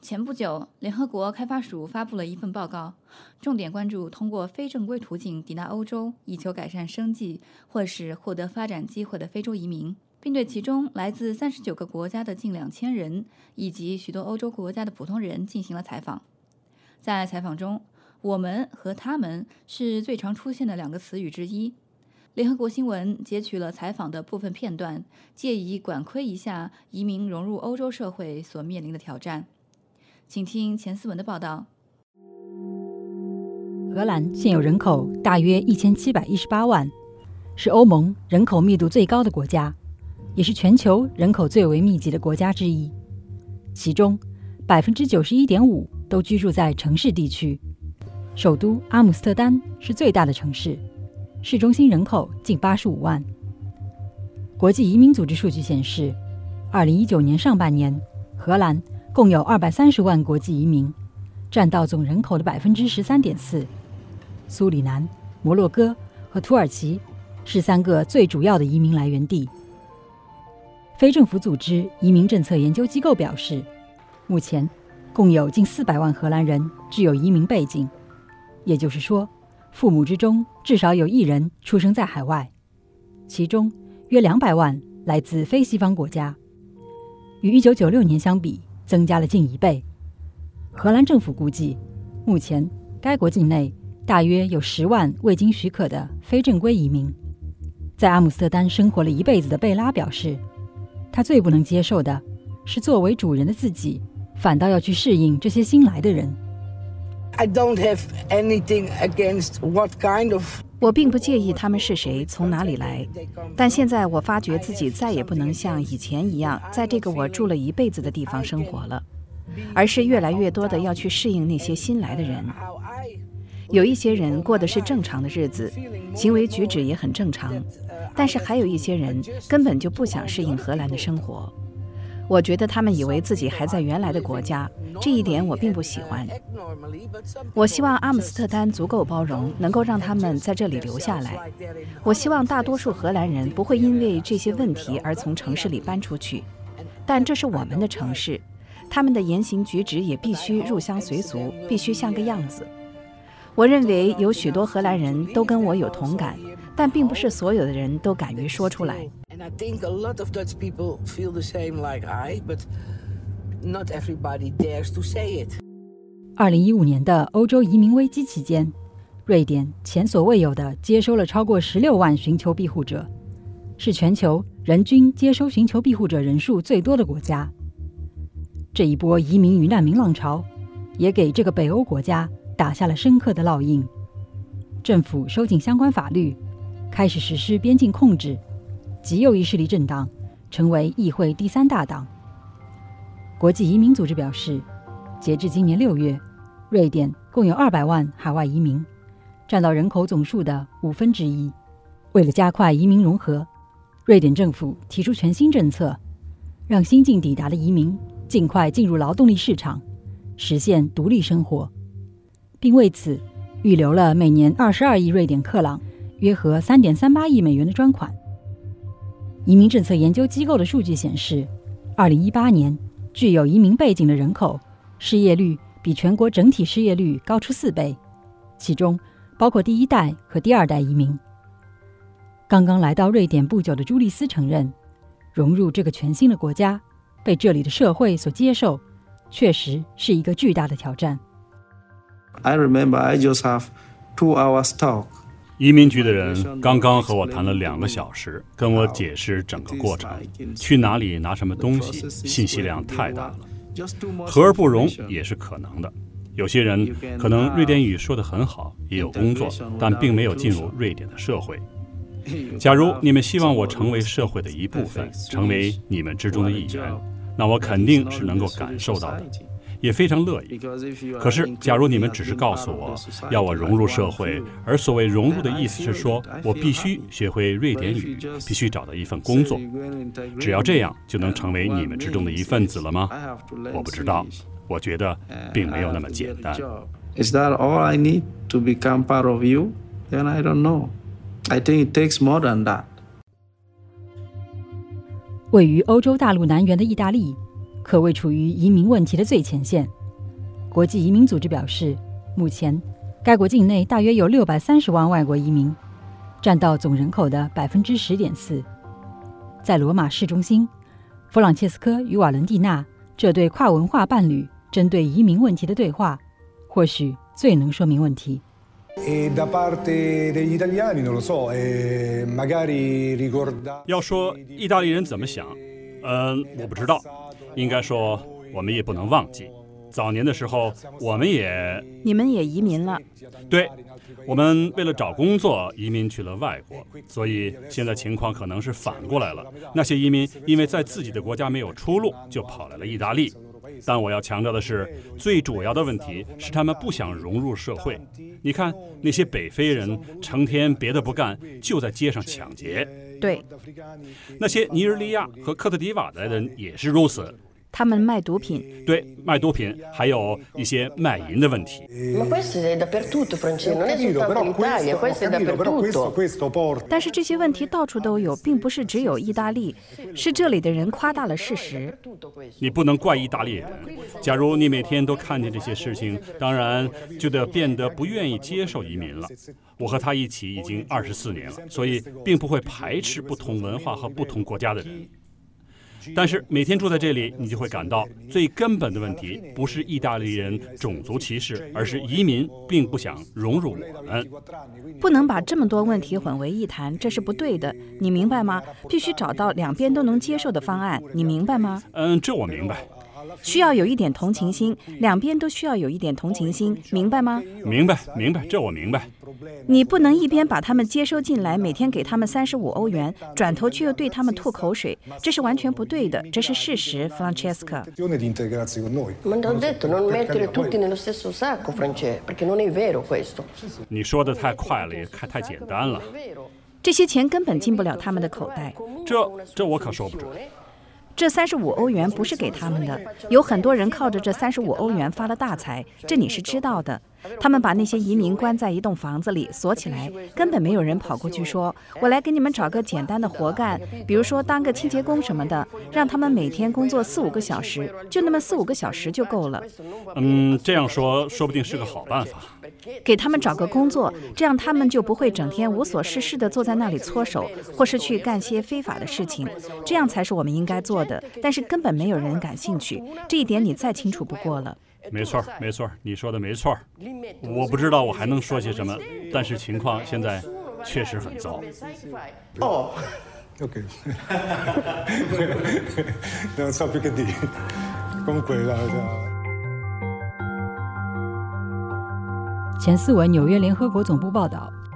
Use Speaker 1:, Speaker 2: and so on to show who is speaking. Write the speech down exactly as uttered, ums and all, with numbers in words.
Speaker 1: 前不久，联合国开发署发布了一份报告，重点关注通过非正规途径抵达欧洲，以求改善生计或是获得发展机会的非洲移民，并对其中来自三十九个国家的近两千人以及许多欧洲国家的普通人进行了采访。在采访中，我们和他们是最常出现的两个词语之一。联合国新闻截取了采访的部分片段，借以管窥一下移民融入欧洲社会所面临的挑战。请听钱思文的报道。
Speaker 2: 荷兰现有人口大约一千七百一十八万，是欧盟人口密度最高的国家，也是全球人口最为密集的国家之一。其中 百分之九十一点五 都居住在城市地区，首都阿姆斯特丹是最大的城市，市中心人口近八十五万。国际移民组织数据显示，二零一九年上半年，荷兰共有二百三十万国际移民，占到总人口的 百分之十三点四。 苏里南、摩洛哥和土耳其是三个最主要的移民来源地。非政府组织移民政策研究机构表示，目前共有近四百万荷兰人具有移民背景，也就是说，父母之中至少有一人出生在海外，其中约两百万来自非西方国家，与一九九六年相比增加了近一倍。荷兰政府估计，目前该国境内大约有十万未经许可的非正规移民。在阿姆斯特丹生活了一辈子的贝拉表示，他最不能接受的是作为主人的自己反倒要去适应这些新来的人。
Speaker 3: I don't have anything against what kind of
Speaker 4: 我并不介意他们是谁，从哪里来，但现在我发觉自己再也不能像以前一样在这个我住了一辈子的地方生活了，而是越来越多的要去适应那些新来的人。有一些人过的是正常的日子，行为举止也很正常，但是还有一些人根本就不想适应荷兰的生活。我觉得他们以为自己还在原来的国家，这一点我并不喜欢。我希望阿姆斯特丹足够包容，能够让他们在这里留下来。我希望大多数荷兰人不会因为这些问题而从城市里搬出去，但这是我们的城市，他们的言行举止也必须入乡随俗，必须像个样子。我认为有许多荷兰人都跟我有同感，但并不是所有的人都敢于说出来。
Speaker 3: And I think a lot of Dutch people feel the same like I, but not everybody dares to say it.
Speaker 2: 二零一五年的欧洲移民危机期间，瑞典前所未有地接收了超过十六万寻求庇护者，是全球人均接收寻求庇护者人数最多的国家。这一波移民与难民浪潮也给这个北欧国家打下了深刻的烙印。政府收紧相关法律，开始实施边境控制，极右翼势力政党成为议会第三大党。国际移民组织表示，截至今年六月，瑞典共有二百万海外移民，占到人口总数的五分之一。为了加快移民融合，瑞典政府提出全新政策，让新近抵达的移民尽快进入劳动力市场，实现独立生活，并为此预留了每年二十二亿瑞典克朗，约合 三点三八亿美元的专款。移民政策研究机构的数据显示，二零一八年具有移民背景的人口失业率比全国整体失业率高出四倍，其中包括第一代和第二代移民。刚刚来到瑞典不久的朱丽斯承认，融入这个全新的国家，被这里的社会所接受，确实是一个巨大的挑战。
Speaker 5: I remember I just have two hours talk.
Speaker 6: 移民局的人刚刚和我谈了两个小时，跟我解释整个过程，去哪里拿什么东西，信息量太大了，和而不融也是可能的。有些人可能瑞典语说得很好，也有工作，但并没有进入瑞典的社会。假如你们希望我成为社会的一部分，成为你们之中的一员，那我肯定是能够感受到的，也非常乐意。可是假如你们只是告诉我要我融入社会，而所谓融入的意思是说我必须学会瑞典语，必须找到一份工作，只要这样就能成为你们之中的一份子了吗？我不知道，我觉得并没有那么简单。
Speaker 5: Is that all I need to become part of you? Then I don't know. I think it takes more than that.
Speaker 2: 位于欧洲大陆南缘的意大利可谓处于移民问题的最前线。 国际移民组织表示，目前该国境内大约有六百三十万外国移民，占到总人口的百分之十点四。在罗马市中心，弗朗切斯科与瓦伦蒂娜这对跨文化伴侣针对移民问题的对话，或许最能说明问题。
Speaker 6: 要说意大利人怎么想，嗯，我不知道。应该说，我们也不能忘记，早年的时候，我们也……
Speaker 4: 你们也移民了？
Speaker 6: 对，我们为了找工作移民去了外国，所以现在情况可能是反过来了。那些移民因为在自己的国家没有出路，就跑来了意大利。但我要强调的是，最主要的问题是他们不想融入社会。你看那些北非人成天别的不干，就在街上抢劫。
Speaker 4: 对，
Speaker 6: 那些尼日利亚和科特迪瓦的人也是如此。
Speaker 4: 他们卖毒品，
Speaker 6: 对，卖毒品，还有一些卖淫的问题。
Speaker 4: 但是这些问题到处都有，并不是只有意大利，是这里的人夸大了事实。
Speaker 6: 你不能怪意大利人。假如你每天都看见这些事情，当然就得变得不愿意接受移民了。我和他一起已经二十四年了，所以并不会排斥不同文化和不同国家的人。但是每天住在这里，你就会感到最根本的问题不是意大利人种族歧视，而是移民并不想融入我们。
Speaker 4: 不能把这么多问题混为一谈，这是不对的，你明白吗？必须找到两边都能接受的方案，你明白吗？
Speaker 6: 嗯，这我明白。
Speaker 4: 需要有一点同情心，两边都需要有一点同情心，明白吗？
Speaker 6: 明白，明白，这我明白。
Speaker 4: 你不能一边把他们接收进来，每天给他们三十五欧元，转头却又对他们吐口水，这是完全不对的，这是事实 ，Francesca。
Speaker 6: 你说的太快了，也太太简单了。
Speaker 4: 这些钱根本进不了他们的口袋。
Speaker 6: 这这我可说不准。
Speaker 4: 这三十五欧元不是给他们的，有很多人靠着这三十五欧元发了大财，这你是知道的。他们把那些移民关在一栋房子里锁起来，根本没有人跑过去说我来给你们找个简单的活干，比如说当个清洁工什么的，让他们每天工作四五个小时，就那么四五个小时就够了。
Speaker 6: 嗯，这样说说不定是个好办法。
Speaker 4: 给他们找个工作，这样他们就不会整天无所事事地坐在那里搓手，或是去干些非法的事情，这样才是我们应该做的。但是根本没有人感兴趣，这一点你再清楚不过了。
Speaker 6: 没错，没错，你说的没错。我不知道我还能说些什么，但是情况现在确实很糟。
Speaker 7: 哦 ，OK， non so più che dire. Comunque la
Speaker 2: 前四文纽约联合国总部报道，